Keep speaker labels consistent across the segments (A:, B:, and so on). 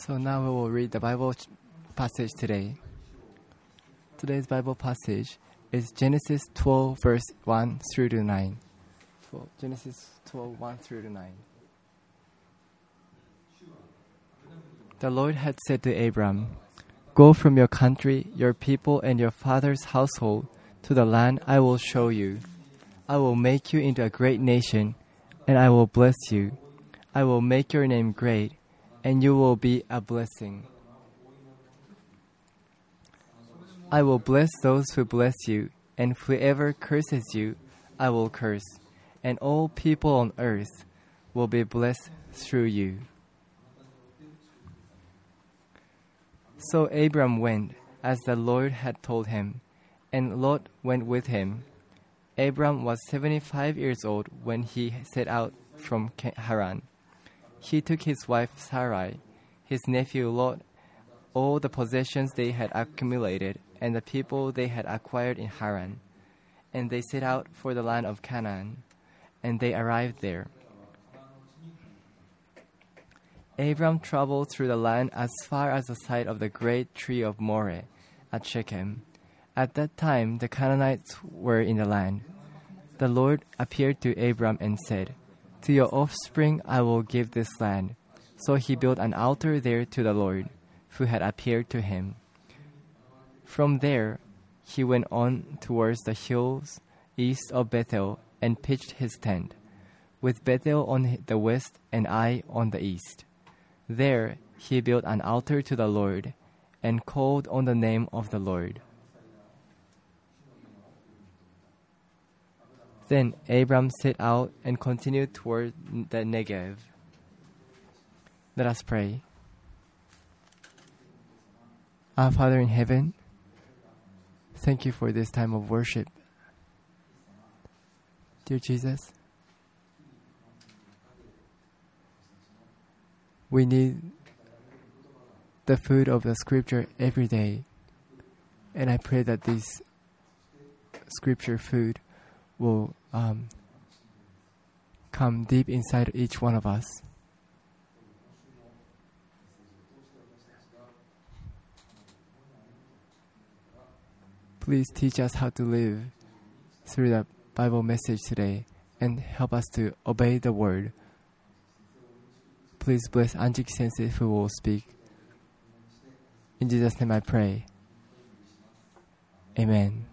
A: So now we will read the Bible passage today. Today's Bible passage is Genesis 12, verse 1 through to 9. Genesis 12, 1 through to 9. The Lord had said to Abram, "Go from your country, your people, and your father's household to the land I will show you. I will make you into a great nation, and I will bless you. I will make your name great, and you will be a blessing. I will bless those who bless you, and whoever curses you, I will curse, and all people on earth will be blessed through you." So Abram went, as the Lord had told him, and Lot went with him. Abram was 75 years old when he set out from Haran. He took his wife Sarai, his nephew Lot, all the possessions they had accumulated, and the people they had acquired in Haran, and they set out for the land of Canaan, and they arrived there. Abram traveled through the land as far as the site of the great tree of Moreh at Shechem. At that time, the Canaanites were in the land. The Lord appeared to Abram and said, "To your offspring I will give this land." So he built an altar there to the Lord, who had appeared to him. From there, he went on towards the hills east of Bethel and pitched his tent, with Bethel on the west and Ai on the east. There he built an altar to the Lord and called on the name of the Lord. Then Abram set out and continued toward the Negev. Let us pray. Our Father in heaven, thank you for this time of worship. Dear Jesus, we need the food of the scripture every day. And I pray that this scripture food will come deep inside each one of us. Please teach us how to live through the Bible message today and help us to obey the word. Please bless Anjiki Sensei who will speak. In Jesus' name I pray. Amen.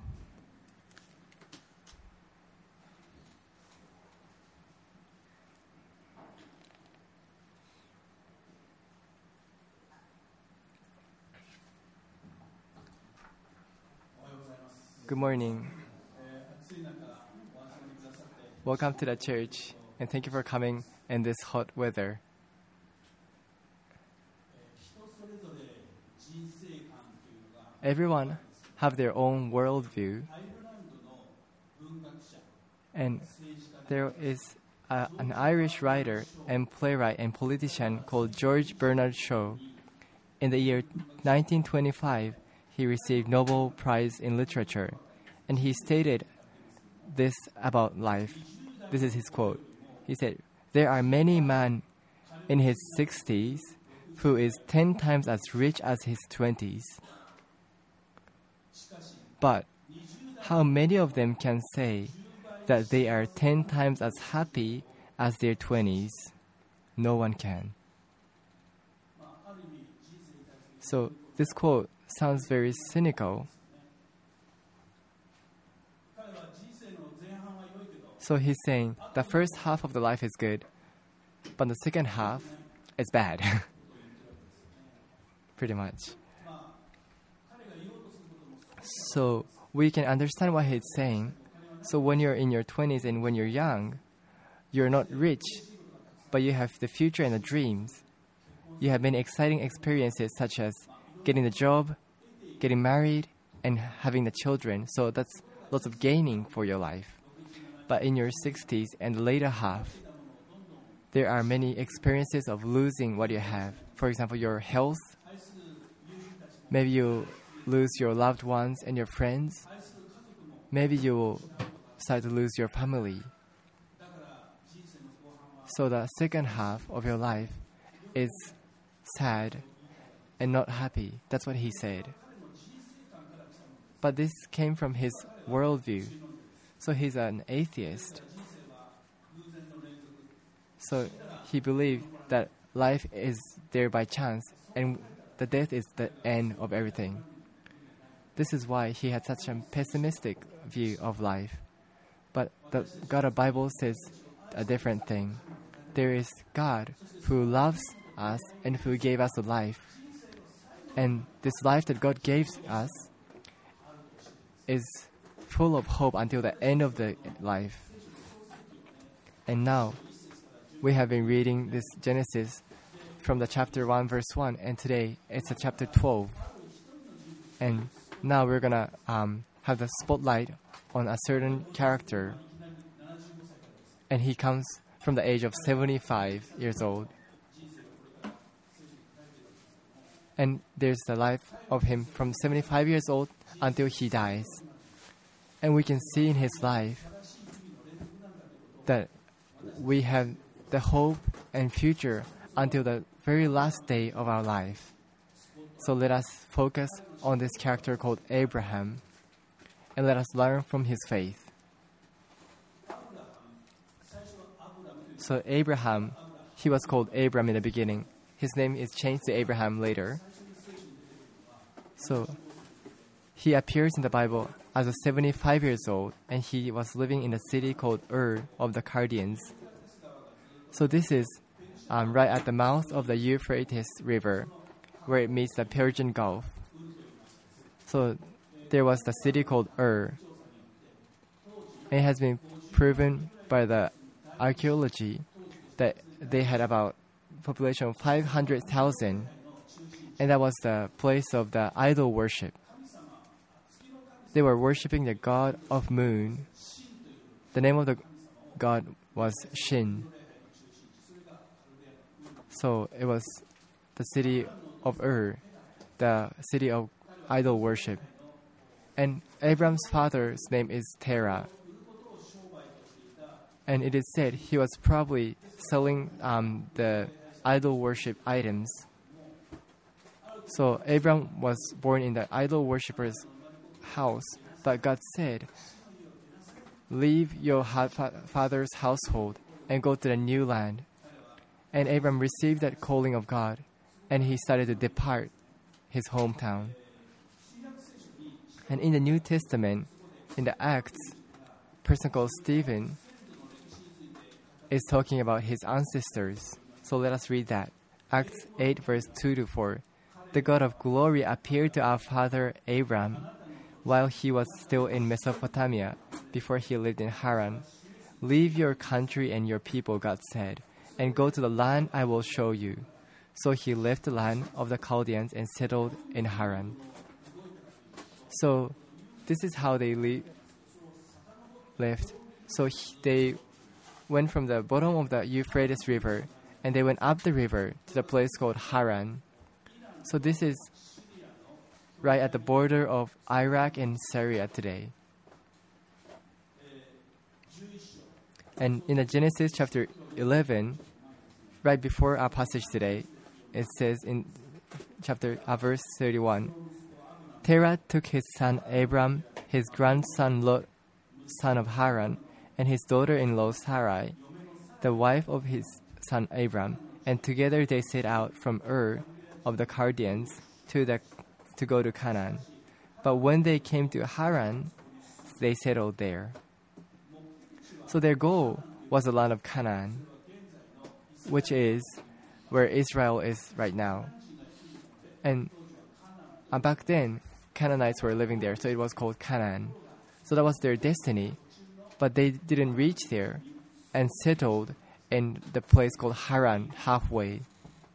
A: Good morning. Welcome to the church, and thank you for coming in this hot weather. Everyone have their own worldview, and there is an Irish writer and playwright and politician called George Bernard Shaw. In the year 1925, he received Nobel Prize in Literature, and he stated this about life. This is his quote. He said, "There are many men in his 60s who is 10 times as rich as his 20s. But how many of them can say that they are 10 times as happy as their 20s? No one can." So this quote sounds very cynical. So he's saying the first half of the life is good, but the second half is bad. Pretty much. So we can understand what he's saying. So when you're in your 20s and when you're young, you're not rich, but you have the future and the dreams. You have many exciting experiences such as getting the job, getting married, and having the children. So that's lots of gaining for your life. But in your 60s and the later half, there are many experiences of losing what you have. For example, your health. Maybe you lose your loved ones and your friends. Maybe you will start to lose your family. So the second half of your life is sad and not happy. That's what he said. But this came from his worldview. So he's an atheist. So he believed that life is there by chance and the death is the end of everything. This is why he had such a pessimistic view of life. But the God of the Bible says a different thing. There is God who loves us and who gave us a life. And this life that God gave us is full of hope until the end of the life. And now, we have been reading this Genesis from the chapter 1 verse 1, and today it's a chapter 12. And now we're gonna have the spotlight on a certain character. And he comes from the age of 75 years old. And there's the life of him from 75 years old until he dies. And we can see in his life that we have the hope and future until the very last day of our life. So let us focus on this character called Abraham, and let us learn from his faith. So Abraham, he was called Abram in the beginning. His name is changed to Abraham later. So he appears in the Bible as a 75 years old, and he was living in a city called Ur of the Chaldeans. So this is right at the mouth of the Euphrates River, where it meets the Persian Gulf. So there was the city called Ur. It has been proven by the archaeology that they had about population of 500,000, and that was the place of the idol worship. They were worshipping the god of moon. The name of the god was Shin. So it was the city of Ur, the city of idol worship. And Abram's father's name is Terah. And it is said he was probably selling the idol worship items. So Abram was born in the idol worshipper's house, but God said, "Leave your father's household and go to the new land." And Abram received that calling of God, and he started to depart his hometown. And in the New Testament, in the Acts, a person called Stephen is talking about his ancestors. So let us read that. Acts 8 verse 2-4. The God of glory appeared to our father Abram while he was still in Mesopotamia, before he lived in Haran. "Leave your country and your people," God said, "and go to the land I will show you." So he left the land of the Chaldeans and settled in Haran. So this is how they left. So they went from the bottom of the Euphrates River, and they went up the river to the place called Haran. So this is right at the border of Iraq and Syria today. And in the Genesis chapter 11, right before our passage today, it says in verse 31, Terah took his son Abram, his grandson Lot, son of Haran, and his daughter-in-law Sarai, the wife of his son Abram, and together they set out from Ur of the Chaldeans to go to Canaan. But when they came to Haran, they settled there. So their goal was the land of Canaan, which is where Israel is right now. And back then, Canaanites were living there, so it was called Canaan. So that was their destiny, but they didn't reach there and settled in the place called Haran, halfway.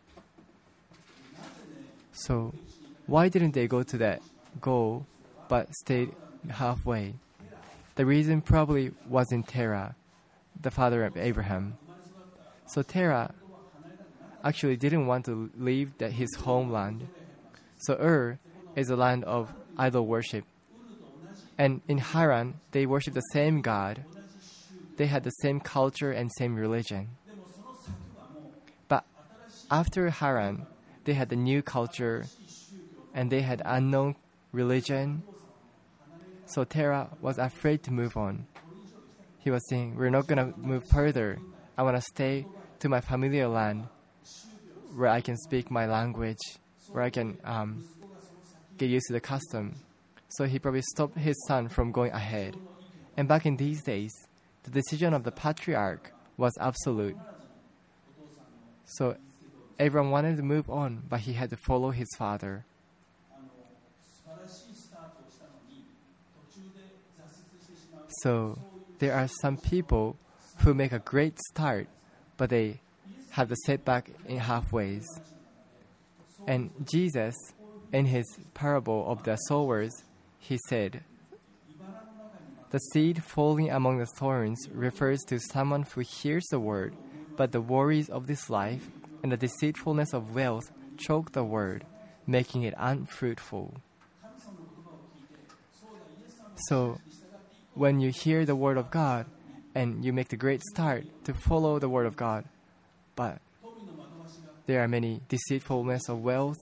A: So why didn't they go to that goal but stayed halfway? The reason probably was in Terah, the father of Abraham. So Terah actually didn't want to leave his homeland. So Ur is a land of idol worship. And in Haran, they worship the same God. They had the same culture and same religion. But after Haran, they had a new culture, and they had unknown religion. So Terah was afraid to move on. He was saying, we're not going to move further. I want to stay to my familiar land where I can speak my language, where I can get used to the custom. So he probably stopped his son from going ahead. And back in these days, the decision of the patriarch was absolute. So Abram wanted to move on, but he had to follow his father. So there are some people who make a great start, but they have the setback in halfways. And Jesus, in his parable of the sowers, he said, the seed falling among the thorns refers to someone who hears the word, but the worries of this life and the deceitfulness of wealth choke the word, making it unfruitful. So, when you hear the word of God and you make the great start to follow the word of God, but there are many deceitfulness of wealth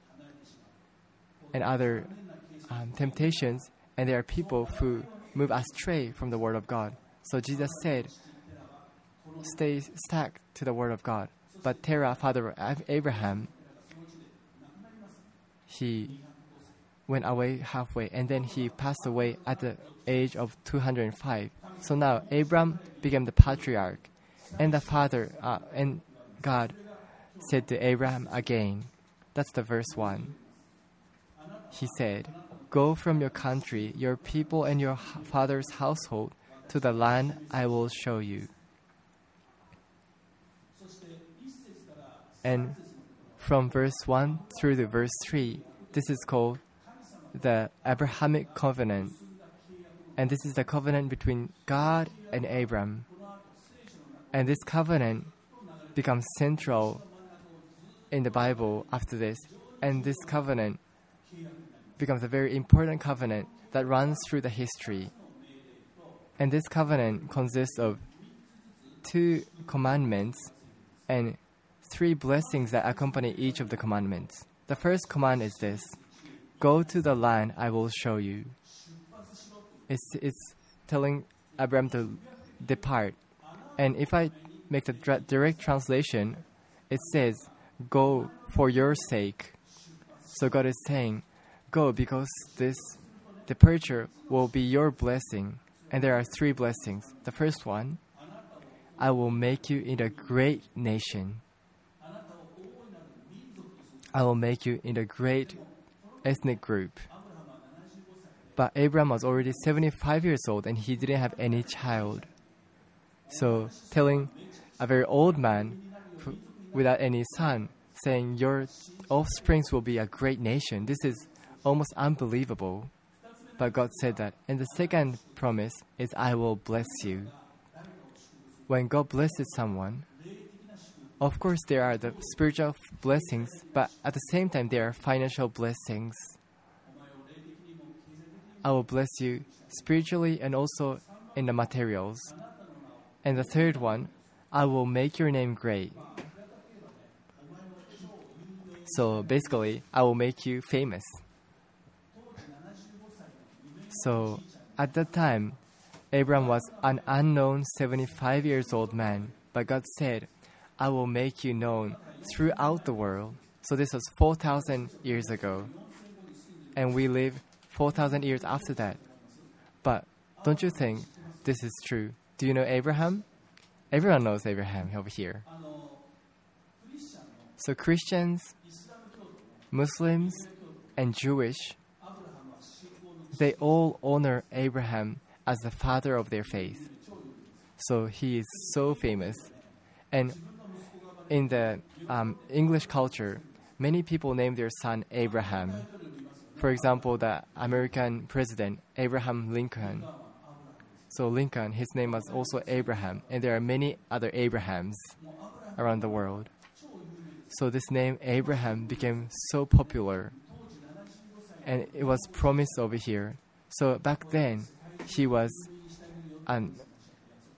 A: and other temptations, and there are people who move astray from the word of God. So Jesus said, stay stuck to the word of God. But Terah, father of Abraham, he went away halfway, and then he passed away at the age of 205. So now Abram became the patriarch, and the father and God said to Abraham again. That's the verse 1. He said, go from your country, your people, and your father's household to the land I will show you. And from verse 1 through to verse 3, this is called the Abrahamic covenant. And this is the covenant between God and Abram. And this covenant becomes central in the Bible after this. And this covenant becomes a very important covenant that runs through the history. And this covenant consists of 2 commandments and 3 blessings that accompany each of the commandments. The first command is this: go to the land I will show you. It's telling Abraham to depart. And if I make the direct translation, it says, go for your sake. So God is saying, go because this departure will be your blessing. And there are 3 blessings. The first one, I will make you into a great nation. I will make you into a great ethnic group. But Abraham was already 75 years old and he didn't have any child. So telling a very old man without any son, saying your offsprings will be a great nation, this is almost unbelievable. But God said that. And the second promise is, I will bless you. When God blesses someone, of course there are the spiritual blessings, but at the same time there are financial blessings. I will bless you spiritually and also in the materials. And the third one, I will make your name great. So basically, I will make you famous. So at that time, Abram was an unknown 75 years old man, but God said, I will make you known throughout the world. So this was 4,000 years ago. And we live 4,000 years after that. But don't you think this is true? Do you know Abraham? Everyone knows Abraham over here. So Christians, Muslims, and Jewish, they all honor Abraham as the father of their faith. So he is so famous. And in the English culture, many people name their son Abraham. For example, the American president, Abraham Lincoln. So Lincoln, his name was also Abraham. And there are many other Abrahams around the world. So this name Abraham became so popular. And it was promised over here. So back then, he was an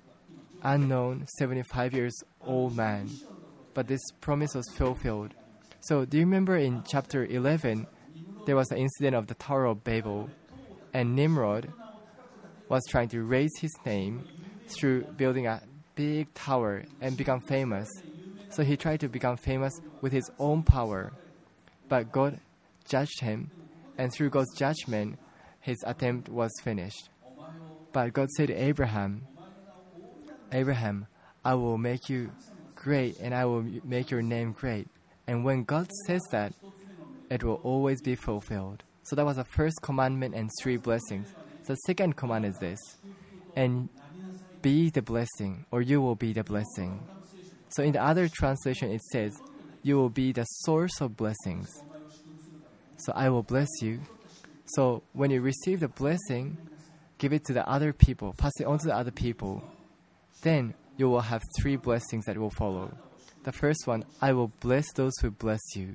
A: unknown 75 years old man. But this promise was fulfilled. So do you remember in chapter 11, there was an incident of the Tower of Babel, and Nimrod was trying to raise his name through building a big tower and become famous. So he tried to become famous with his own power. But God judged him, and through God's judgment, his attempt was finished. But God said to Abraham, Abraham, I will make you great, and I will make your name great. And when God says that, it will always be fulfilled. So that was the first commandment and 3 blessings. The second command is this, and be the blessing, or you will be the blessing. So in the other translation, it says, you will be the source of blessings. So I will bless you. So when you receive the blessing, give it to the other people, pass it on to the other people. Then you will have 3 blessings that will follow. The first one, I will bless those who bless you.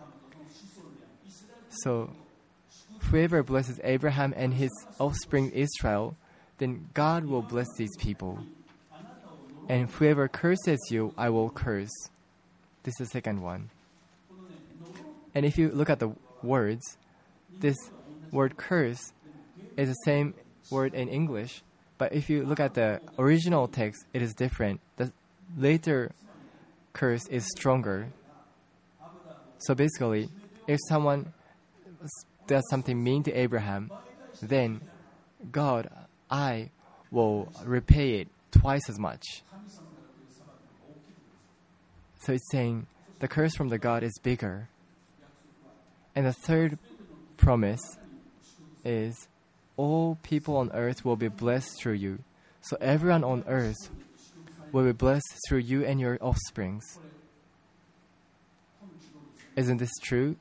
A: So whoever blesses Abraham and his offspring Israel, then God will bless these people. And whoever curses you, I will curse. This is the second one. And if you look at the words, this word curse is the same word in English, but if you look at the original text, it is different. The later curse is stronger. So basically, if someone does something mean to Abraham, then God, I will repay it twice as much. So it's saying the curse from the God is bigger. And the third promise is all people on earth will be blessed through you. So everyone on earth will be blessed through you and your offsprings. Isn't this true?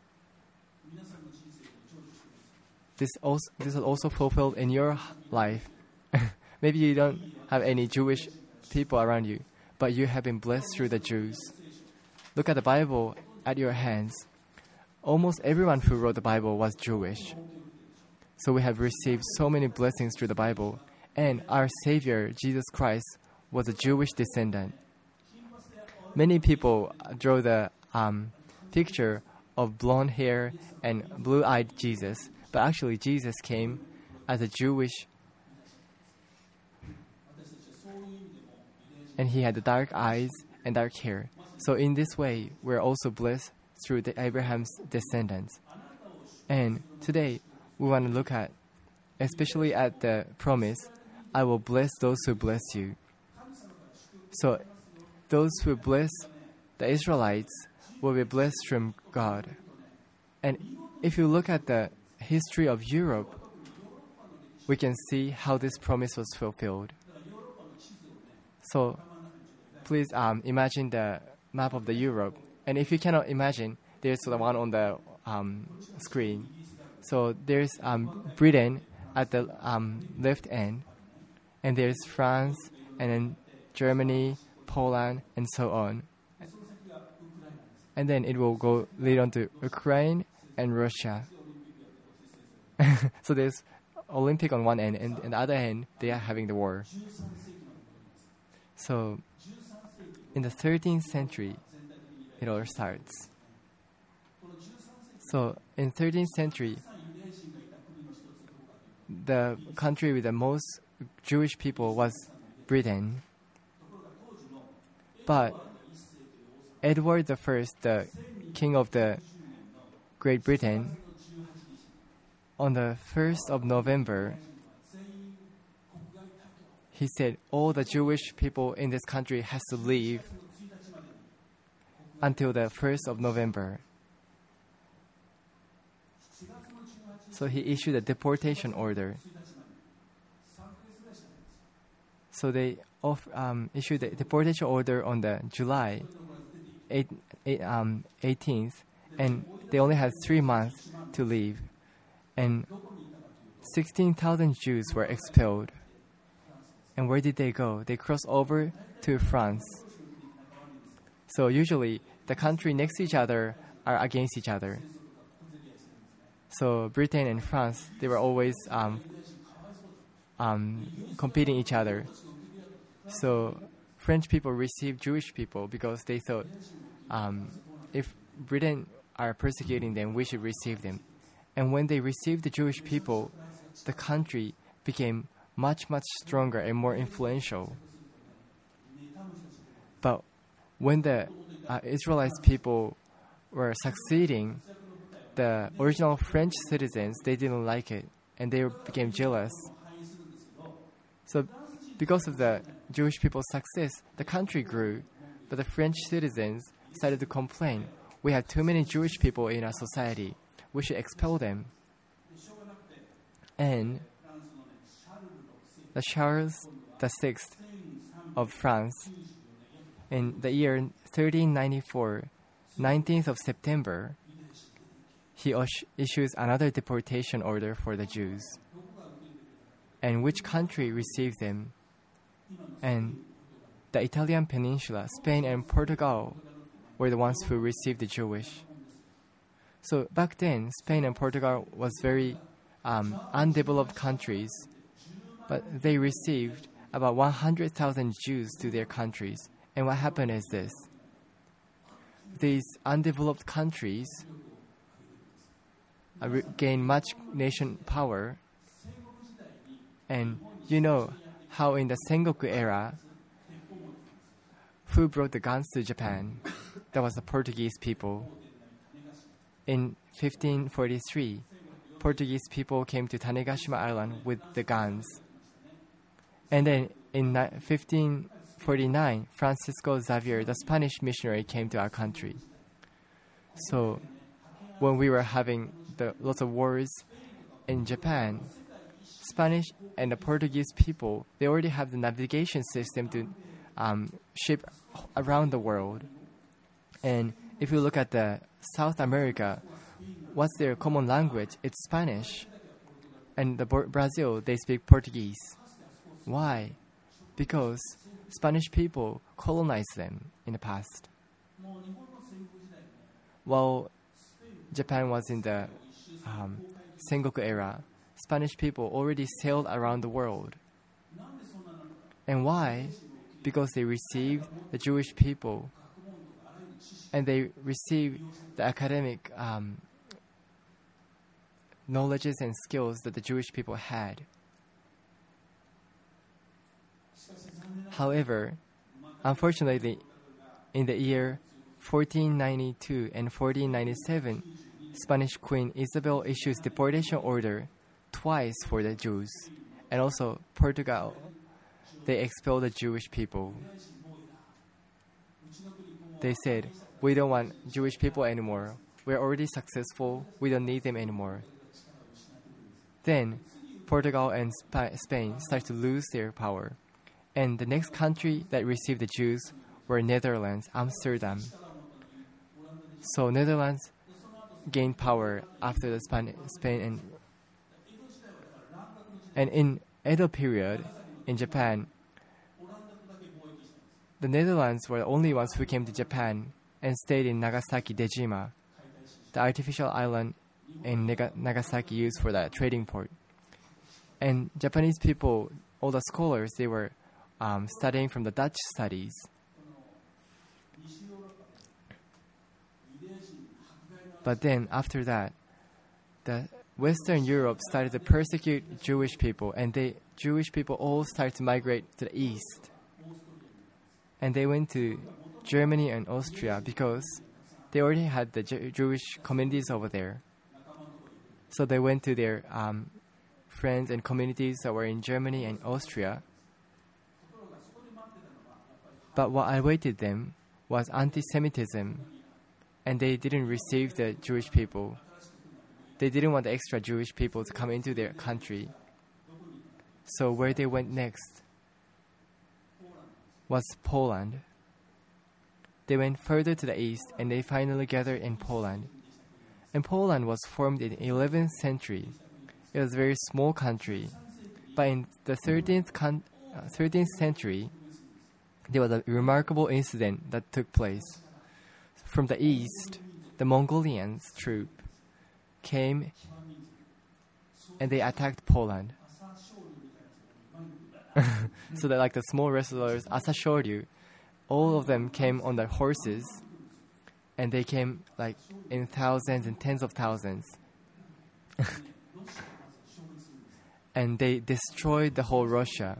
A: This is also fulfilled in your life. Maybe you don't have any Jewish people around you, but you have been blessed through the Jews. Look at the Bible at your hands. Almost everyone who wrote the Bible was Jewish. So we have received so many blessings through the Bible. And our Savior, Jesus Christ, was a Jewish descendant. Many people draw the picture of blonde hair and blue-eyed Jesus. But actually, Jesus came as a Jewish, and he had the dark eyes and dark hair. So in this way, we're also blessed through the Abraham's descendants. And today, we want to look at, especially at the promise, I will bless those who bless you. So those who bless the Israelites will be blessed from God. And if you look at the history of Europe, we can see how this promise was fulfilled. So please imagine the map of the Europe. And if you cannot imagine, there's the one on the screen. So there's Britain at the left end, and there's France, and then Germany, Poland, and so on. And then it will go lead on to Ukraine and Russia. So there's Olympic on one end, and on the other end, they are having the war. So in the 13th century, it all starts. So in 13th century, the country with the most Jewish people was Britain. But Edward I, the king of the Great Britain, on the 1st of November, he said all the Jewish people in this country has to leave until the 1st of November. So he issued a deportation order. So they issued the deportation order on the July 18th, and they only had 3 months to leave. And 16,000 Jews were expelled. And where did they go? They crossed over to France. So usually, the country next to each other are against each other. So Britain and France, they were always competing each other. So French people received Jewish people because they thought if Britain are persecuting them, we should receive them. And when they received the Jewish people, the country became much, much stronger and more influential. But when the Israelite people were succeeding, the original French citizens, they didn't like it, and they became jealous. So because of the Jewish people's success, the country grew, but the French citizens started to complain. We have too many Jewish people in our society. We should expel them. And the Charles VI of France, in the year 1394, 19th of September, he issues another deportation order for the Jews. And which country received them? And the Italian peninsula, Spain and Portugal, were the ones who received the Jewish. So back then, Spain and Portugal was very undeveloped countries, but they received about 100,000 Jews to their countries. And what happened is this. These undeveloped countries gained much nation power. And you know how in the Sengoku era, who brought the guns to Japan? That was the Portuguese people. In 1543, Portuguese people came to Tanegashima Island with the guns. And then in 1549, Francisco Xavier, the Spanish missionary, came to our country. So when we were having lots of wars in Japan, Spanish and the Portuguese people, they already have the navigation system to ship around the world. And if you look at the South America, what's their common language? It's Spanish. And Brazil, they speak Portuguese. Why? Because Spanish people colonized them in the past. While Japan was in the Sengoku era, Spanish people already sailed around the world. And why? Because they received the Jewish people and they received the academic knowledges and skills that the Jewish people had. However, unfortunately, in the year 1492 and 1497, Spanish Queen Isabel issues deportation order twice for the Jews. And also Portugal, they expelled the Jewish people. They said, we don't want Jewish people anymore. We're already successful. We don't need them anymore. Then Portugal and Spain start to lose their power. And the next country that received the Jews were Netherlands, Amsterdam. So Netherlands gained power after the Spain and in Edo period in Japan, the Netherlands were the only ones who came to Japan and stayed in Nagasaki Dejima, the artificial island in Nagasaki used for the trading port. And Japanese people, all the scholars, they were studying from the Dutch studies. But then after that, the Western Europe started to persecute Jewish people, and Jewish people all started to migrate to the east. And they went to Germany and Austria because they already had the Jewish communities over there. So they went to their friends and communities that were in Germany and Austria. But what awaited them was anti-Semitism, and they didn't receive the Jewish people. They didn't want the extra Jewish people to come into their country. So where they went next was Poland. They went further to the east, and they finally gathered in Poland. And Poland was formed in the 11th century. It was a very small country. But in the 13th century, there was a remarkable incident that took place. From the east, the Mongolians troop came and they attacked Poland. So that like the small wrestlers, Asashoryu, all of them came on their horses and they came like in thousands and tens of thousands. And they destroyed the whole Russia.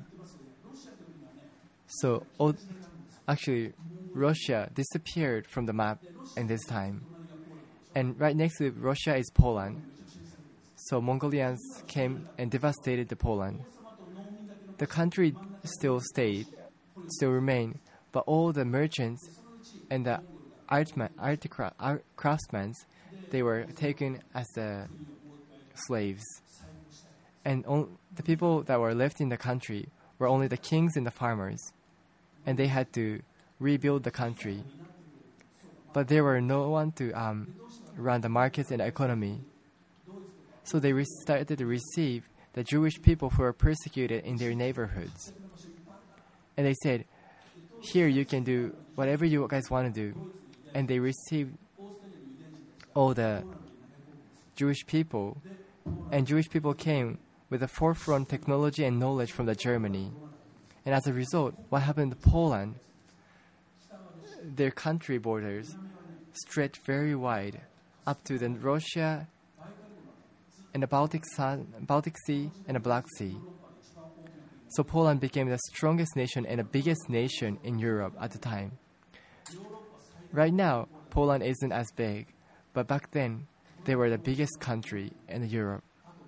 A: So, actually, Russia disappeared from the map in this time. And right next to Russia is Poland. So Mongolians came and devastated the Poland. The country still remained, but all the merchants and the craftsmen, they were taken as the slaves. And the people that were left in the country were only the kings and the farmers. And they had to rebuild the country. But there were no one to run the markets and the economy. So they started to receive the Jewish people who were persecuted in their neighborhoods. And they said, here you can do whatever you guys want to do. And they received all the Jewish people. And Jewish people came with the forefront technology and knowledge from the Germany. And as a result, what happened to Poland? Their country borders stretched very wide, up to the Russia and the Baltic Sea and the Black Sea. So Poland became the strongest nation and the biggest nation in Europe at the time. Right now, Poland isn't as big, but back then, they were the biggest country in Europe.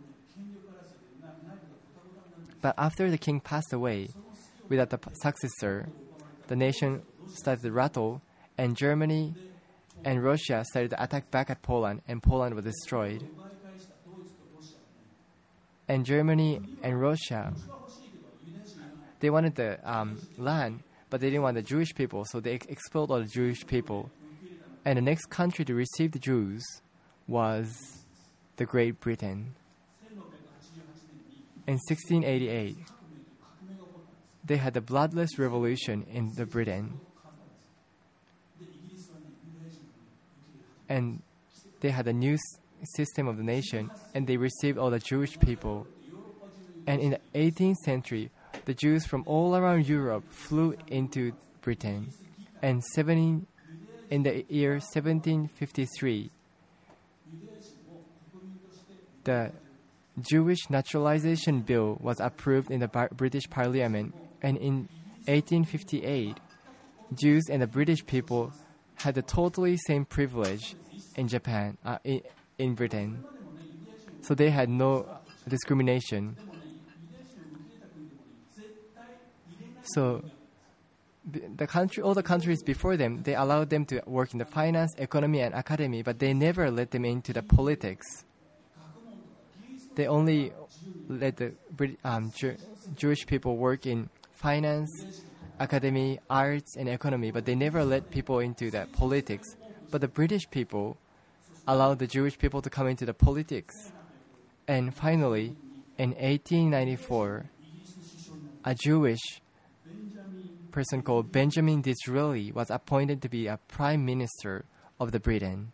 A: But after the king passed away, without the successor, the nation started to rattle, and Germany and Russia started to attack back at Poland, and Poland was destroyed. And Germany and Russia, they wanted the land, but they didn't want the Jewish people, so they expelled all the Jewish people. And the next country to receive the Jews was the Great Britain. In 1688, they had a bloodless revolution in the Britain. And they had a new system of the nation, and they received all the Jewish people. And in the 18th century, the Jews from all around Europe flew into Britain. And in the year 1753, the Jewish Naturalization Bill was approved in the British Parliament. And in 1858, Jews and the British people had the totally same privilege in Japan, in Britain. So they had no discrimination. So all the countries before them, they allowed them to work in the finance, economy, and academy, but they never let them into the politics. They only let the Jewish people work in finance, academy, arts, and economy, but they never let people into the politics. But the British people allowed the Jewish people to come into the politics. And finally, in 1894, a Jewish person called Benjamin Disraeli was appointed to be a prime minister of the Britain.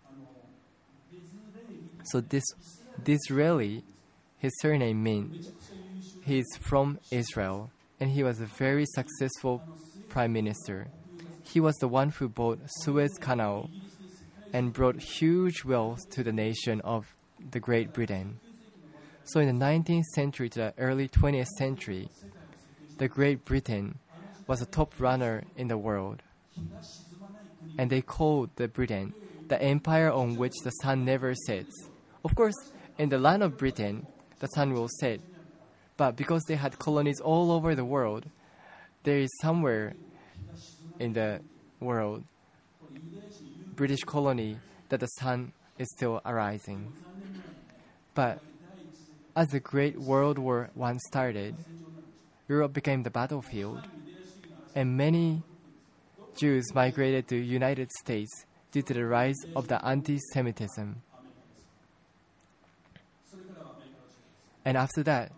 A: So Disraeli, his surname means he's from Israel, and he was a very successful prime minister. He was the one who built Suez Canal and brought huge wealth to the nation of the Great Britain. So in the 19th century to the early 20th century, the Great Britain was a top runner in the world. And they called the Britain the empire on which the sun never sets. Of course, in the land of Britain, the sun will set. But because they had colonies all over the world, there is somewhere in the world, British colony, that the sun is still arising. But as the Great World War I started, Europe became the battlefield, and many Jews migrated to the United States due to the rise of the anti-Semitism. And after that,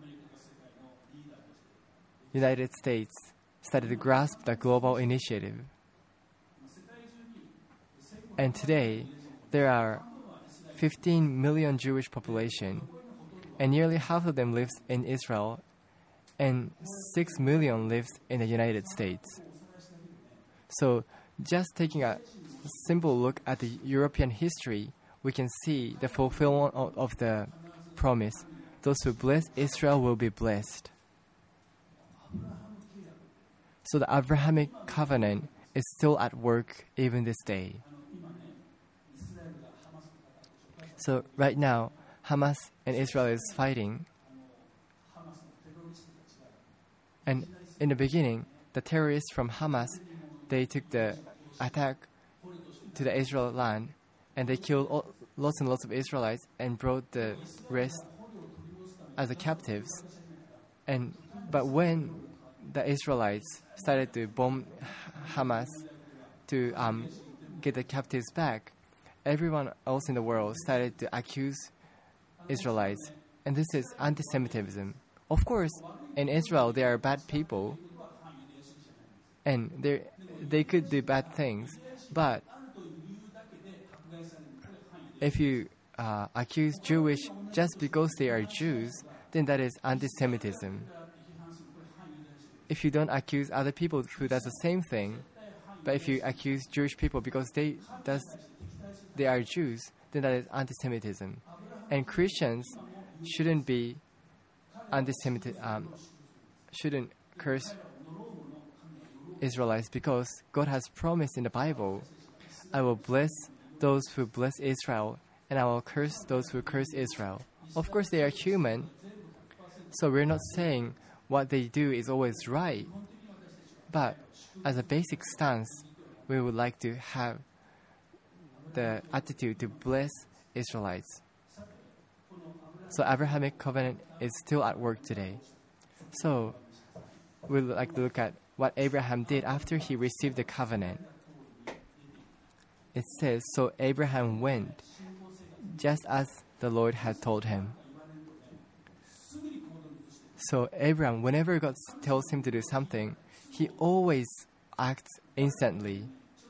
A: United States started to grasp the global initiative. And today, there are 15 million Jewish population, and nearly half of them lives in Israel, and 6 million lives in the United States. So just taking a simple look at the European history, we can see the fulfillment of the promise. Those who bless Israel will be blessed. So the Abrahamic covenant is still at work even this day. So right now, Hamas and Israel is fighting. And in the beginning, the terrorists from Hamas, they took the attack to the Israel land, and they killed lots and lots of Israelites and brought the rest as the captives. But when the Israelites started to bomb Hamas to get the captives back, everyone else in the world started to accuse Israelites. And this is anti-Semitism. Of course, in Israel, there are bad people, and they could do bad things. But if you accuse Jewish just because they are Jews, then that is anti-Semitism. If you don't accuse other people who does the same thing, but if you accuse Jewish people because they are Jews, then that is anti-Semitism. And Christians shouldn't be anti-Semitic, shouldn't curse Israelites, because God has promised in the Bible, I will bless those who bless Israel, and I will curse those who curse Israel. Of course, they are human, so we're not saying what they do is always right. But as a basic stance, we would like to have the attitude to bless Israelites. So Abrahamic covenant is still at work today. So we'd like to look at what Abraham did after he received the covenant. It says, so Abraham went, just as the Lord had told him. So Abraham, whenever God tells him to do something, he always acts instantly.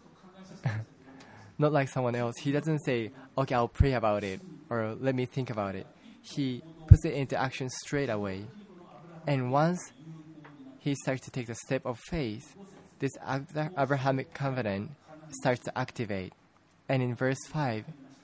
A: Not like someone else. He doesn't say, okay, I'll pray about it, or let me think about it. He puts it into action straight away. And once he starts to take the step of faith, this Abrahamic covenant starts to activate. And in verse 5,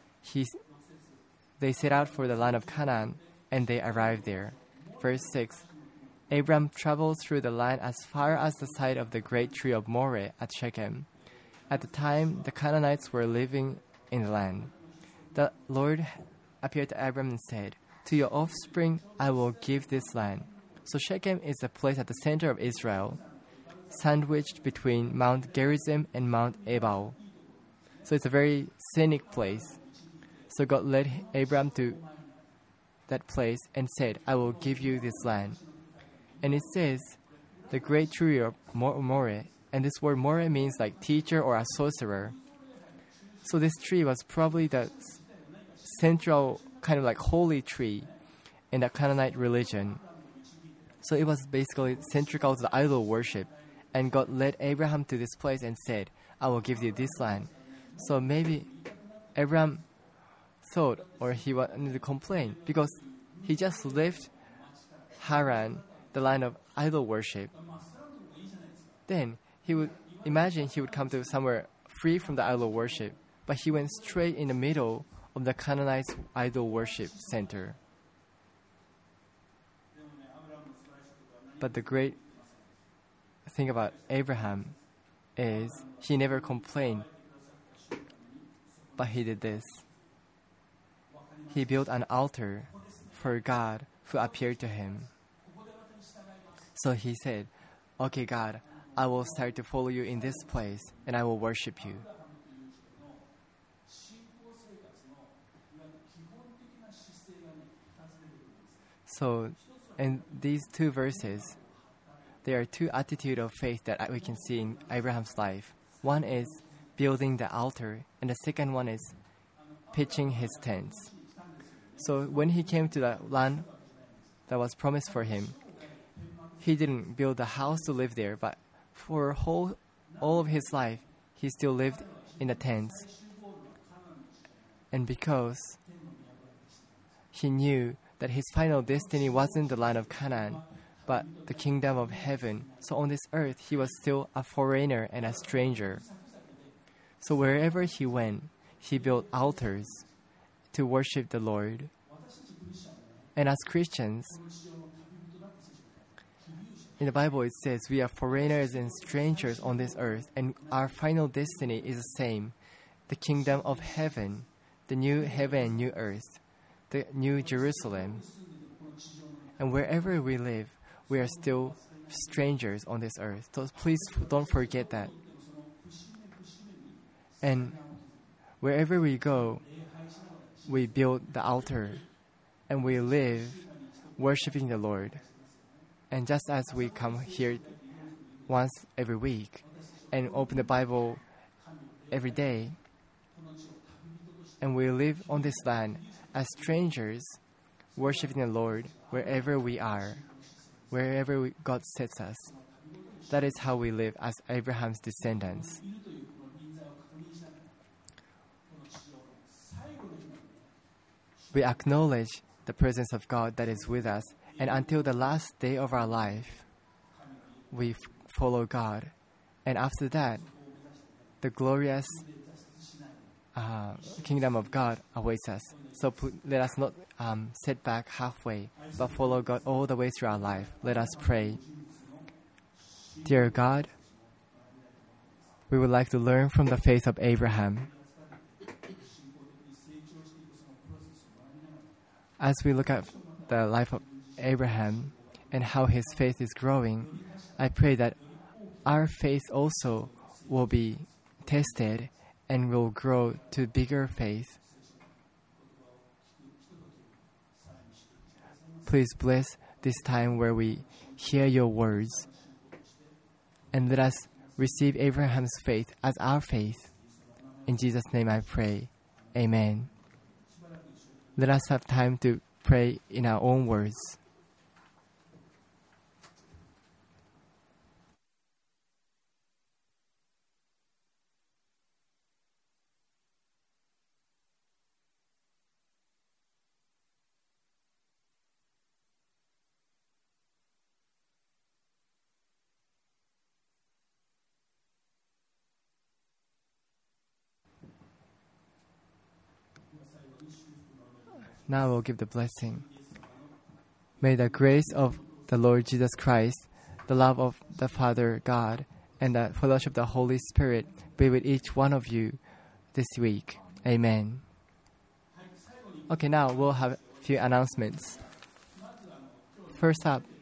A: they set out for the land of Canaan, and they arrived there. Verse 6, Abram traveled through the land as far as the site of the great tree of Moreh at Shechem. At the time, the Canaanites were living in the land. The Lord appeared to Abram and said, to your offspring I will give this land. So Shechem is a place at the center of Israel, sandwiched between Mount Gerizim and Mount Ebal. So it's a very scenic place. So God led Abram to that place and said, I will give you this land. And it says, the great tree of Moreh, and this word Moreh means like teacher or a sorcerer. So this tree was probably the central kind of like holy tree in the Canaanite religion. So it was basically central to the idol worship. And God led Abraham to this place and said, I will give you this land. So maybe Abraham thought, or he wanted to complain, because he just left Haran, the land of idol worship. Then he would imagine he would come to somewhere free from the idol worship, but he went straight in the middle of the Canaanite idol worship center. But the great thing about Abraham is he never complained, but he did this. He built an altar for God who appeared to him. So he said, okay, God, I will start to follow you in this place, and I will worship you. So, in these two verses, there are two attitudes of faith that we can see in Abraham's life. One is building the altar, and the second one is pitching his tents. So when he came to the land that was promised for him, he didn't build a house to live there, but for all of his life, he still lived in the tents. And because he knew that his final destiny wasn't the land of Canaan, but the kingdom of heaven, so on this earth, he was still a foreigner and a stranger. So wherever he went, he built altars to worship the Lord. And as Christians, in the Bible it says we are foreigners and strangers on this earth, and our final destiny is the same, the kingdom of heaven, the new heaven and new earth, the new Jerusalem. And wherever we live, we are still strangers on this earth. So please don't forget that. And wherever we go, we build the altar and we live worshiping the Lord. And just as we come here once every week and open the Bible every day, and we live on this land as strangers, worshiping the Lord wherever we are, wherever God sets us. That is how we live as Abraham's descendants. We acknowledge the presence of God that is with us, and until the last day of our life, we follow God. And after that, the glorious kingdom of God awaits us. So let us not sit back halfway, but follow God all the way through our life. Let us pray. Dear God, we would like to learn from the faith of Abraham. As we look at the life of Abraham and how his faith is growing, I pray that our faith also will be tested and will grow to bigger faith. Please bless this time where we hear your words, and let us receive Abraham's faith as our faith. In Jesus' name I pray. Amen. Let us have time to pray in our own words. Now we'll give the blessing. May the grace of the Lord Jesus Christ, the love of the Father God, and the fellowship of the Holy Spirit be with each one of you this week. Amen. Okay, now we'll have a few announcements. First up,